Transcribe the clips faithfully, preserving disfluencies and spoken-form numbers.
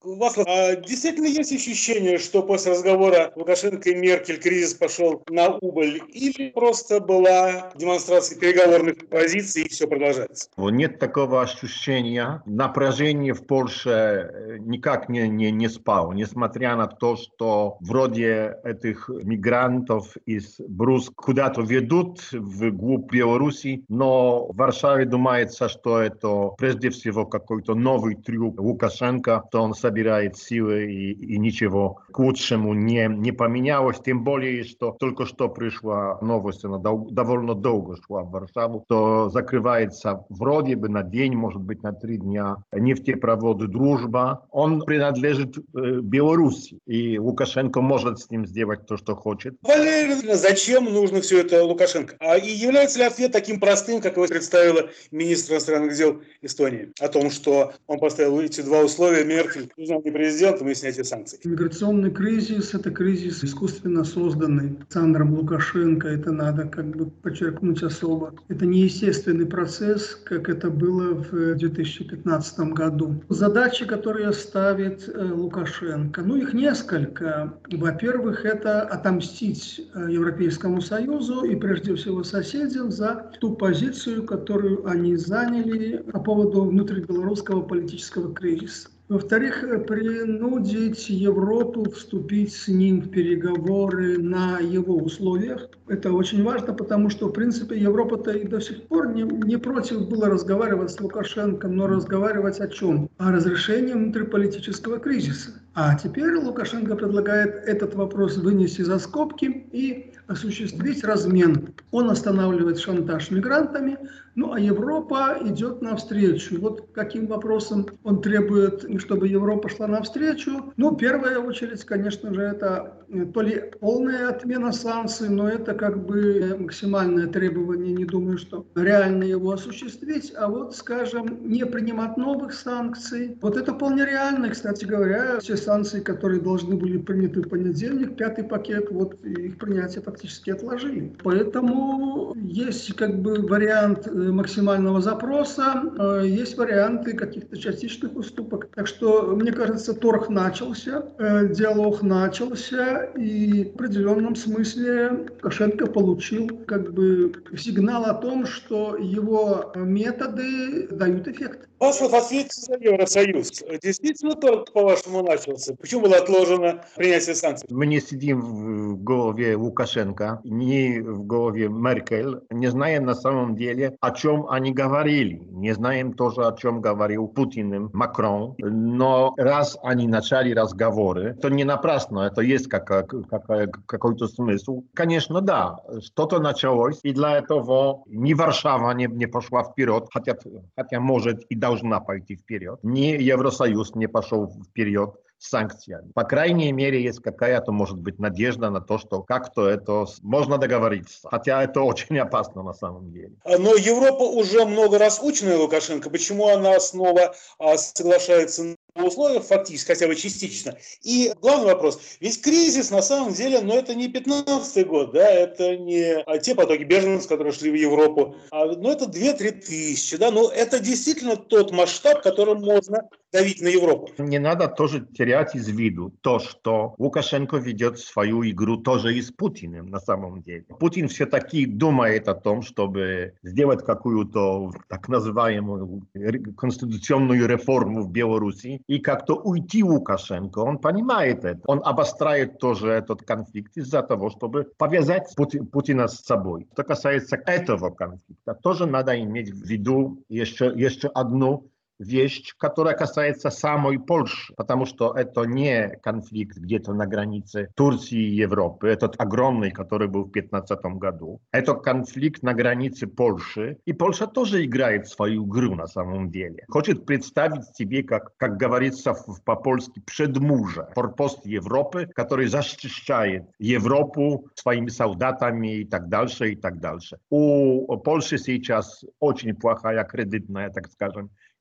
Васлав, а действительно есть ощущение, что после разговора Лукашенко и Меркель кризис пошел на убыль, или просто была демонстрация переговорных позиций и все продолжается? Нет такого ощущения. Напряжение в Польше никак не, не, не спало, несмотря на то, что вроде этих мигрантов из Бруск куда-то ведут вглубь Беларуси, но в Варшаве думается, что это прежде всего какой-то новый трюк Лукашенко, что он собирает силы и, и ничего к лучшему не, не поменялось, тем более, что только что пришла новость, она дол- довольно долго шла в Варшаву, что закрывается вроде бы на день, может быть на три дня нефтепровод «Дружба». Он принадлежит э, Беларуси, и Лукашенко может с ним сделать то, что хочет. Валерий, зачем нужно все это Лукашенко? А и является ли ответ таким простым, как его представила министр иностранных дел Эстонии, о том, что он поставил эти два условия: Меркель признание президентом и снятие санкций? Миграционный кризис – это кризис, искусственно созданный Александром Лукашенко. Это надо как бы подчеркнуть особо. Это не естественный процесс, как это было в две тысячи пятнадцатом году. Задачи, которые ставит Лукашенко, ну их несколько. Во-первых, это отомстить Европейскому Союзу и прежде всего соседям за ту позицию, которую они заняли по поводу внутрибелорусского политического кризиса. Во-вторых, принудить Европу вступить с ним в переговоры на его условиях. Это очень важно, потому что, в принципе, Европа-то и до сих пор не, не против было разговаривать с Лукашенко, но разговаривать о чем? О разрешении внутриполитического кризиса. А теперь Лукашенко предлагает этот вопрос вынести за скобки и осуществить размен. Он останавливает шантаж мигрантами, ну а Европа идет навстречу. Вот каким вопросом он требует, чтобы Европа шла навстречу? Ну, в первую очередь, конечно же, это то ли полная отмена санкций, но это как бы максимальное требование, не думаю, что реально его осуществить. А вот, скажем, не принимать новых санкций. Вот это вполне реально, кстати говоря. Все санкции, которые должны были приняты в понедельник, пятый пакет, вот их принятие фактически отложили. Поэтому есть как бы вариант максимального запроса, есть варианты каких-то частичных уступок. Так что, мне кажется, торг начался, диалог начался, и в определенном смысле Лукашенко получил как бы сигнал о том, что его методы дают эффект. Васлав, ответьте за Евросоюз. Действительно торг, по-вашему, начался? Почему было отложено принятие санкций? Мы не сидим в голове Лукашенко, не в голове Меркель, не знаем на самом деле, о чем они говорили. Не знаем тоже, о чем говорил Путин и Макрон. Но раз они начали разговоры, то не напрасно, это есть как, как, какой-то смысл. Конечно, да, что-то началось, и для этого ни Варшава не, не пошла вперед, хотя, хотя может и должна пойти вперед. Ни Евросоюз не пошел вперед с санкциями. По крайней мере, есть какая-то, может быть, надежда на то, что как-то это можно договориться. Хотя это очень опасно на самом деле. Но Европа уже много раз учена Лукашенко. Почему она снова соглашается на условиях, фактически, хотя бы частично? И главный вопрос. Ведь кризис, на самом деле, но это не пятнадцатый год, да, это не те потоки беженцев, которые шли в Европу, а, но это две-три тысячи, да, но это действительно тот масштаб, которым можно давить на Европу. Не надо тоже терять из виду то, что Лукашенко ведет свою игру тоже и с Путиным на самом деле. Путин все-таки думает о том, чтобы сделать какую-то так называемую конституционную реформу в Беларуси и как-то уйти Лукашенко. Он понимает это. Он обостряет тоже этот конфликт из-за того, чтобы повязать Пути- Путина с собой. Что касается этого конфликта, тоже надо иметь в виду еще, еще одну вещь, которая касается самой Польши, потому что это не конфликт где-то на границе Турции и Европы, этот огромный, который был в две тысячи пятнадцатом году. Это конфликт на границе Польши, и Польша тоже играет свою игру на самом деле. Хочет представить себе, как, как говорится по-польски, предмужа, форпост Европы, который защищает Европу своими солдатами и так дальше, и так дальше. У Польши сейчас очень плохая кредитная, так скажем,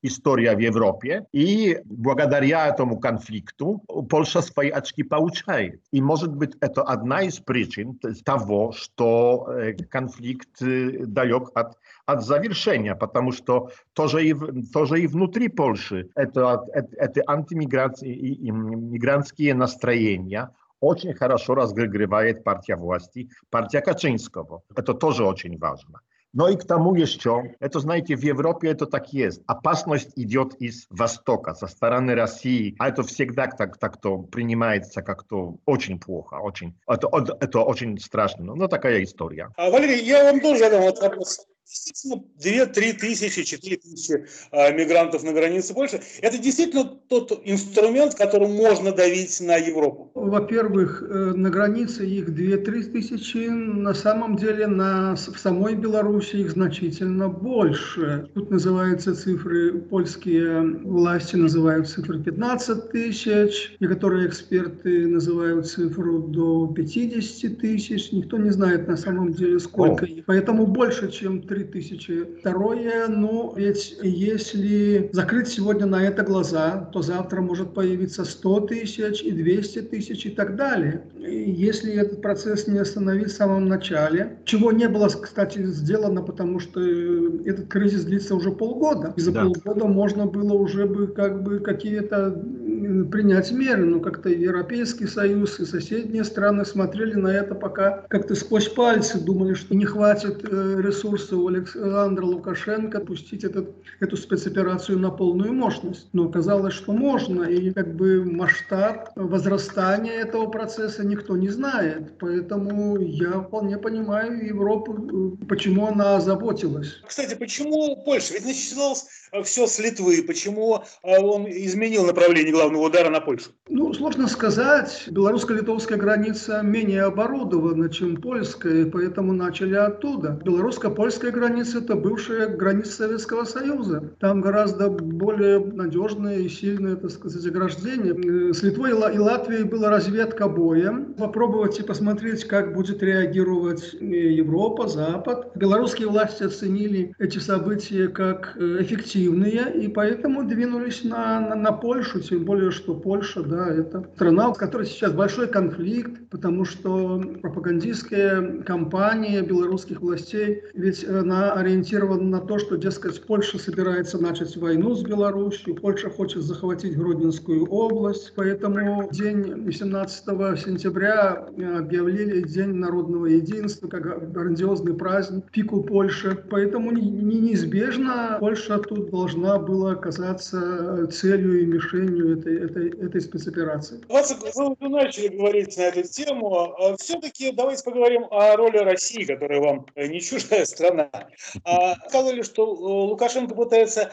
история в Европе, и благодаря этому конфликту Польша свои очки получает. И, может быть, это одна из причин того, что конфликт далек от, от завершения, потому что тоже и, тоже и внутри Польши это, это, это антимигрантские и мигрантские настроения очень хорошо разогревает партия власти, партия Качинского. Это тоже очень важно. Но и к тому еще, это, знаете, в Европе это так есть. Опасность идет из Востока, со стороны России. А это всегда так, так то принимается как-то очень плохо. Очень, это, это очень страшно. Но такая история. А, Валерий, я вам тоже задам вот вопрос. Действительно, две-три тысячи, четыре тысячи а, мигрантов на границе Польши. Это действительно тот инструмент, которым можно давить на Европу? Во-первых, на границе их две-три тысячи, на самом деле на, в самой Беларуси их значительно больше. Тут называются цифры, польские власти называют цифры пятнадцать тысяч, некоторые эксперты называют цифру до пятьдесят тысяч, никто не знает на самом деле сколько их. Поэтому больше, чем три тысячи. Второе, ну ведь если закрыть сегодня на это глаза, то завтра может появиться сто тысяч и двести тысяч и так далее. И если этот процесс не остановить в самом начале, чего не было, кстати, сделано, потому что этот кризис длится уже полгода. И за да. полгода можно было уже бы как бы какие-то принять меры, но как-то Европейский Союз и соседние страны смотрели на это пока как-то сквозь пальцы, думали, что не хватит ресурсов у Александра Лукашенко пустить этот, эту спецоперацию на полную мощность. Но оказалось, что можно, и как бы масштаб возрастания этого процесса никто не знает. Поэтому я вполне понимаю Европу, почему она озаботилась. Кстати, почему Польша? Ведь начиналось все с Литвы. Почему он изменил направление главного удара на Польшу? Ну, сложно сказать. Белорусско-литовская граница менее оборудована, чем польская, и поэтому начали оттуда. Белорусско-польская граница – это бывшая граница Советского Союза. Там гораздо более надежное и сильное, так сказать, заграждение. С Литвой и Латвией была разведка боем. Попробовать и посмотреть, как будет реагировать Европа, Запад. Белорусские власти оценили эти события как эффективные, и поэтому двинулись на, на, на Польшу, тем более, что Польша, да, это страна, в которой сейчас большой конфликт, потому что пропагандистская кампания белорусских властей, ведь она ориентирована на то, что, дескать, Польша собирается начать войну с Беларусью, Польша хочет захватить Гродненскую область, поэтому день семнадцатого сентября объявили День народного единства, как грандиозный праздник, пику Польши, поэтому неизбежно Польша тут должна была оказаться целью и мишенью этой, этой, этой спецоперации. Вацик, вы уже начали говорить на эту тему. Все-таки давайте поговорим о роли России, которая вам не чужая страна. Сказали, что Лукашенко пытается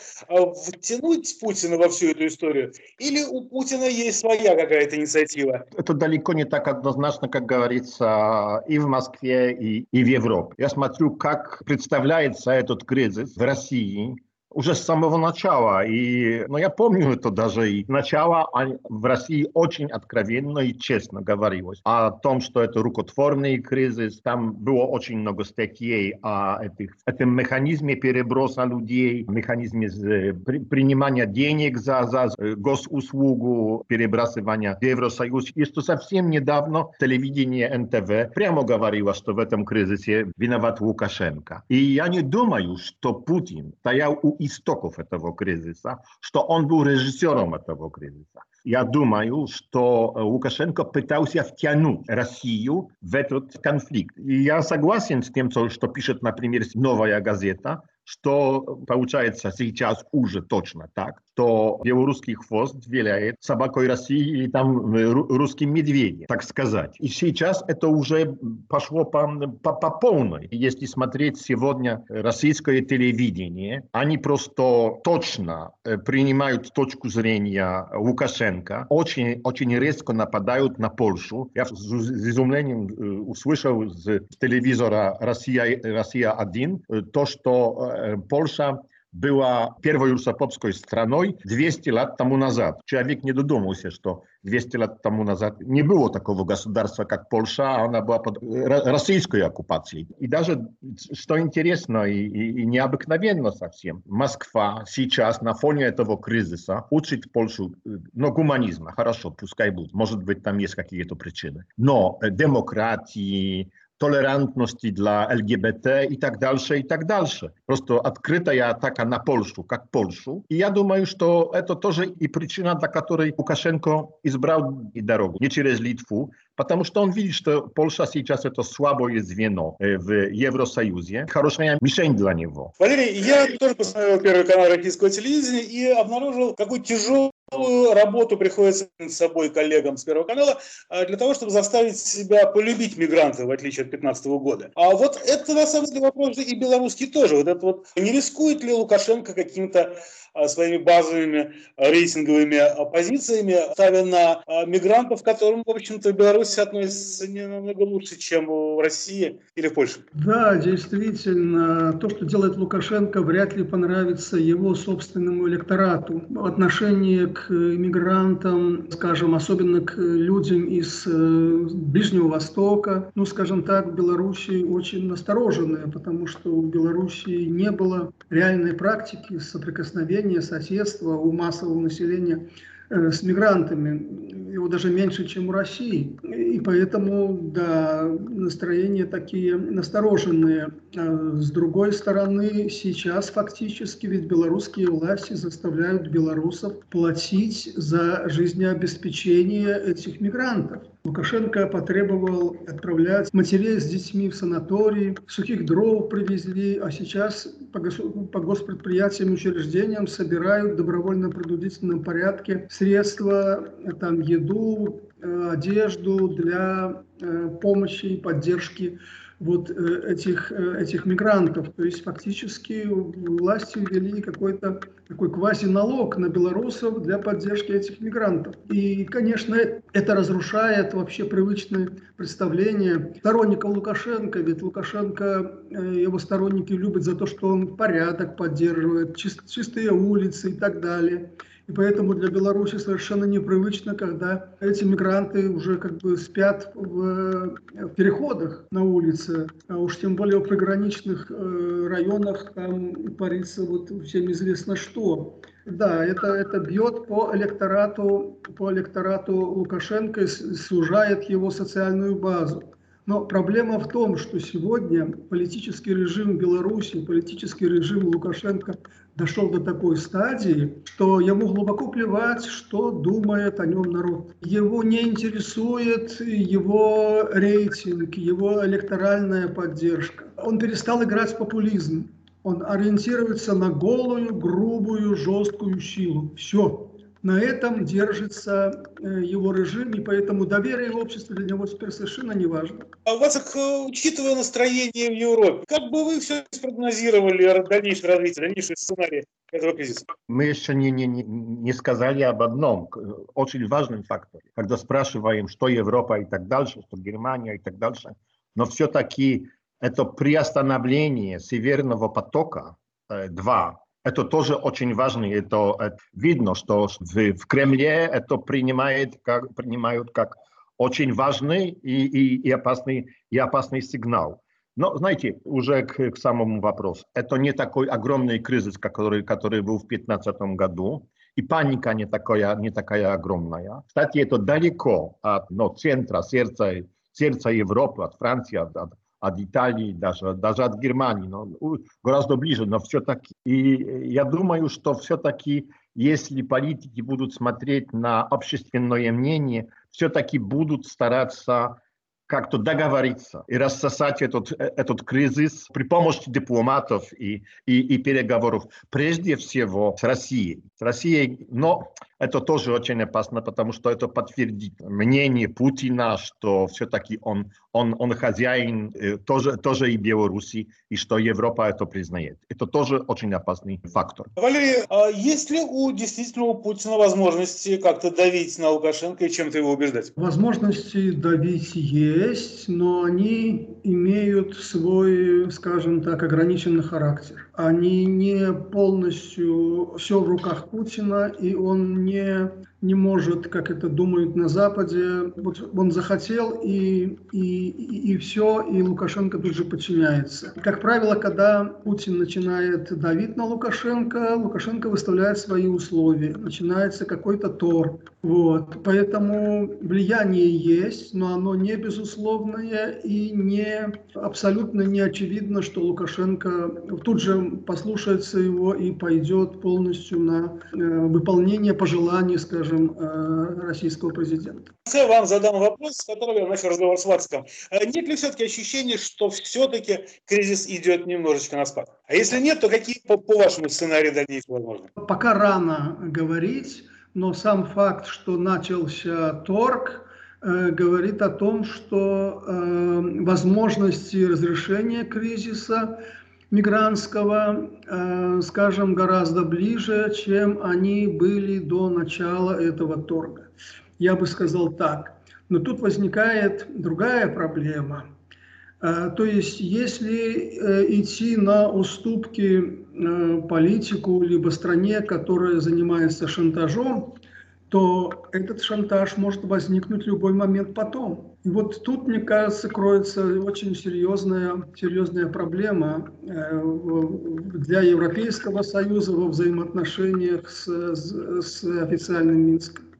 втянуть Путина во всю эту историю, или у Путина есть своя какая-то инициатива? Это далеко не так однозначно, как говорится, и в Москве, и, и в Европе. Я смотрю, как представляется этот кризис в России уже с самого начала. И, но я помню это даже и начало в России очень откровенно и честно говорилось о том, что это рукотворный кризис. Там было очень много статей о этих, этом механизме переброса людей, механизме при, принимания денег за, за госуслугу, перебрасывания в Евросоюз. И что совсем недавно телевидение эн тэ вэ прямо говорило, что в этом кризисе виноват Лукашенко. И я не думаю, что Путин стоял у истоков этого кризиса, что он был режиссером этого кризиса. Я думаю, что Лукашенко пытался втянуть Россию в этот конфликт. И я согласен с тем, что пишет, например, «Новая газета», что получается сейчас уже точно так, что белорусский хвост виляет собакой России и там русским медведем, так сказать. И сейчас это уже пошло по, по, по полной. Если смотреть сегодня российское телевидение, они просто точно принимают точку зрения Лукашенко, очень, очень резко нападают на Польшу. Я с изумлением услышал с телевизора «Россия, Россия один» то, что Польша была первой русофобской страной двести лет тому назад. Человек не додумался, что двести лет тому назад не было такого государства, как Польша, а она была под российской оккупацией. И даже, что интересно и, и, и необыкновенно совсем, Москва сейчас на фоне этого кризиса учит Польшу, ну, гуманизма, хорошо, пускай будет, может быть, там есть какие-то причины, но демократии, толерантности для ЛГБТ и так дальше, и так дальше. Просто открытая атака на Польшу, как Польшу. И я думаю, что это тоже и причина, для которой Лукашенко избрал дорогу, не через Литву, потому что он видит, что Польша сейчас это слабое звено в Евросоюзе, хорошая мишень для него. Валерий, я тоже посмотрел Первый канал российского телевидения и обнаружил, какую тяжелую работу приходится над собой коллегам с Первого канала для того, чтобы заставить себя полюбить мигрантов, в отличие от две тысячи пятнадцатого года. А вот это, на самом деле, вопрос и белорусский тоже. Вот это вот, не рискует ли Лукашенко каким-то своими базовыми рейтинговыми позициями, ставя на мигрантов, к которым, в общем-то, в Беларуси относятся не намного лучше, чем в России или в Польше? Да, действительно, то, что делает Лукашенко, вряд ли понравится его собственному электорату. В отношении к иммигрантам, скажем, особенно к людям из Ближнего Востока, ну, скажем так, в Беларуси очень настороженные, потому что у Беларуси не было реальной практики соприкосновения, соседства у массового населения с мигрантами, его даже меньше, чем у России. И поэтому, да, настроения такие настороженные. С другой стороны, сейчас фактически ведь белорусские власти заставляют белорусов платить за жизнеобеспечение этих мигрантов. Лукашенко потребовал отправлять матерей с детьми в санатории, сухих дров привезли, а сейчас по, гос- по госпредприятиям и учреждениям собирают в добровольно-принудительном порядке средства, там, еду, одежду для помощи и поддержки вот этих, этих мигрантов. То есть фактически власти ввели какой-то такой квазиналог на белорусов для поддержки этих мигрантов. И, конечно, это разрушает вообще привычные представления сторонников Лукашенко. Ведь Лукашенко, его сторонники любят за то, что он порядок поддерживает, чистые улицы и так далее. И поэтому для Беларуси совершенно непривычно, когда эти мигранты уже как бы спят в, в переходах на улице, а уж тем более в приграничных э, районах там творится вот всем известно что. Да, это, это бьет по электорату, по электорату Лукашенко и сужает его социальную базу. Но проблема в том, что сегодня политический режим Беларуси, политический режим Лукашенко дошел до такой стадии, что ему глубоко плевать, что думает о нем народ. Его не интересует его рейтинг, его электоральная поддержка. Он перестал играть в популизм. Он ориентируется на голую, грубую, жесткую силу. Все. На этом держится его режим, и поэтому доверие в обществе для него теперь совершенно не важно. А у вас, учитывая настроение в Европе, как бы вы все спрогнозировали дальнейшее развитие, дальнейший сценарий этого кризиса? Мы еще не, не, не сказали об одном, очень важном факторе. Когда спрашиваем, что Европа и так дальше, что Германия и так дальше, но все-таки это приостановление Северного потока два. Это тоже очень важно. Это, это видно, что в, в Кремле это принимает, как, принимают как очень важный и, и, и, опасный, и опасный сигнал. Но, знаете, уже к, к самому вопросу. Это не такой огромный кризис, который, который был в две тысячи пятнадцатом году. И паника не такая, не такая огромная. Кстати, это далеко от ну, центра, сердца, сердца Европы, от Франции, от, от от Италии, даже, даже от Германии, но гораздо ближе, но все-таки. И я думаю, что все-таки, если политики будут смотреть на общественное мнение, все-таки будут стараться как-то договориться и рассосать этот, этот кризис при помощи дипломатов и, и, и переговоров, прежде всего с Россией. С Россией, но это тоже очень опасно, потому что это подтвердит мнение Путина, что все-таки он, он, он хозяин тоже, тоже и Беларуси, и что Европа это признает. Это тоже очень опасный фактор. Валерий, а есть ли у действительного Путина возможности как-то давить на Лукашенко и чем-то его убеждать? Возможности давить есть, но они имеют свой, скажем так, ограниченный характер. они не полностью все в руках Путина, и он не, не может, как это думают на Западе, вот он захотел, и, и, и, и все, и Лукашенко тут же подчиняется. Как правило, когда Путин начинает давить на Лукашенко, Лукашенко выставляет свои условия, начинается какой-то торг. Вот. Поэтому влияние есть, но оно не безусловное и не, абсолютно не очевидно, что Лукашенко тут же послушается его и пойдет полностью на э, выполнение пожеланий, скажем, э, российского президента. Я вам задам вопрос, с которого я начал разговор с Вациком. Нет ли все-таки ощущения, что все-таки кризис идет немножечко на спад? А если нет, то какие, по, по вашему сценарию, дальнейшего возможны? Пока рано говорить, но сам факт, что начался торг, э, говорит о том, что э, возможности разрешения кризиса мигрантского, э, скажем, гораздо ближе, чем они были до начала этого торга. Я бы сказал так. Но тут возникает другая проблема. Э, то есть, если э, идти на уступки э, политику либо стране, которая занимается шантажом, то этот шантаж может возникнуть в любой момент потом. И вот тут, мне кажется, кроется очень серьезная, серьезная проблема для Европейского Союза во взаимоотношениях с, с, с официальным Минском.